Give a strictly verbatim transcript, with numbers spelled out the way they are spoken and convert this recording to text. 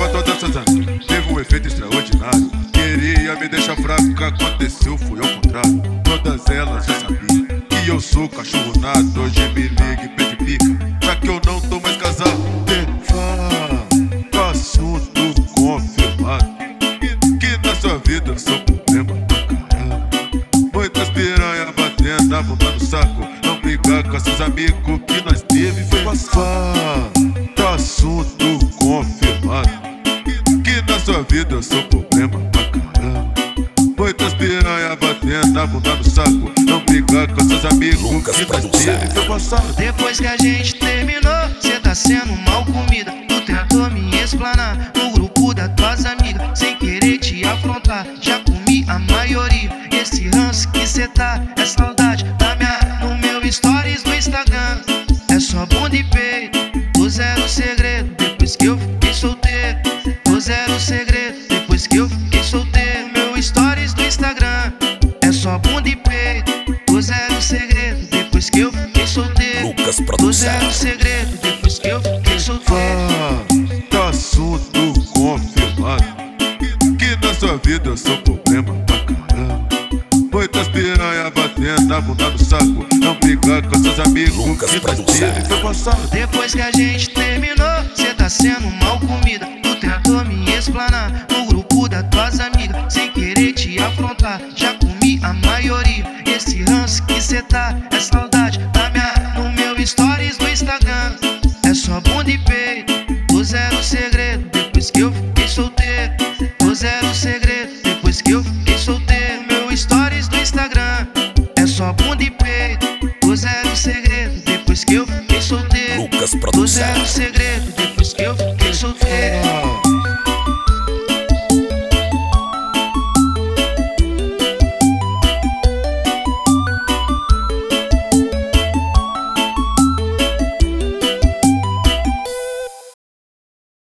pra todas essas amigas. Teve um efeito extraordinário. Queria me deixar fraco, o que aconteceu foi ao contrário. Todas elas já sabiam que eu sou cachorro nato. Hoje me liga e pede pica, já que eu não tô mais casado. Defa, assunto confirmado, que, que na sua vida eu sou problema pra caralho. Muitas piranha batendo a bunda no saco. Não brigar com seus amigos que nós teve foi passar. Assunto confirmado, que na sua vida eu sou problema pra caramba. Muitas piranha batendo a bunda no saco. Não brigar com seus amigos Lucas que nós Produção. teve foi passar. Depois que a gente terminou, cê tá sendo mal comida. Tu tentou me explanar no grupo das tuas amigas, sem querer te afrontar. Já comi a maioria. Esse ranço que cê tá é saudade da minha. No meu stories do Instagram é só bunda e peito. Do zero segredo depois que eu fiquei solteiro. Do zero segredo depois que eu fiquei solteiro. Meu stories do Instagram é só bunda e peito. Do zero segredo depois que eu fiquei solteiro. Lucas Do Produção. zero segredo depois que eu fiquei solteiro. Tá assunto confirmado, que na sua vida eu sou problema pra caramba. Muitas piranha batendo a bunda no saco. Não brigar com seus amigos Lucas que nós Produção. teve foi passar. Depois que a gente terminou, cê tá sendo mal comida. Tu tentou me explanar no grupo das tuas amigas, sem querer te afrontar. Já comi a maioria. Esse ranço que cê tá é saudade da minha. No meu stories do Instagram é só bunda e peito. Do zero segredo depois que eu fiquei solteiro. Do zero segredo depois que eu fiquei solteiro. Meu stories do Instagram é só bunda e peito. Do zero segredo depois que eu fiquei solteiro. Lucas Do Produção. zero segredo